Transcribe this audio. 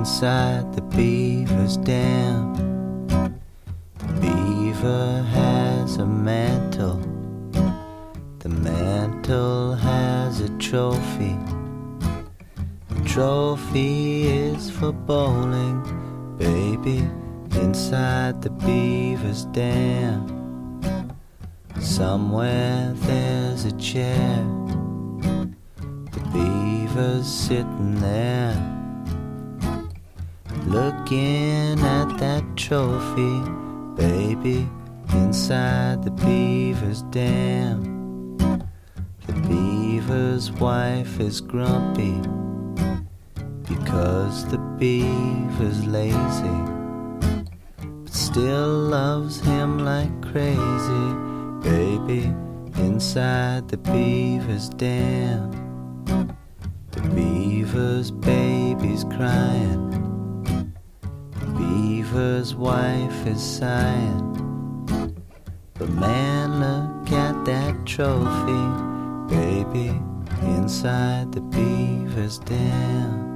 inside the beaver's dam. The beaver has a mantle. The mantle has a trophy. The trophy is for bowling, baby, inside the beaver's dam. Somewhere there's a chair. The beaver's sitting there, looking at that trophy, baby, inside the beaver's dam. The beaver's wife is grumpy because the beaver's lazy, but still loves him like crazy, baby, inside the beaver's dam. The beaver's baby's crying. The beaver's wife is sighing. But man, look at that trophy, baby, inside the beaver's dam.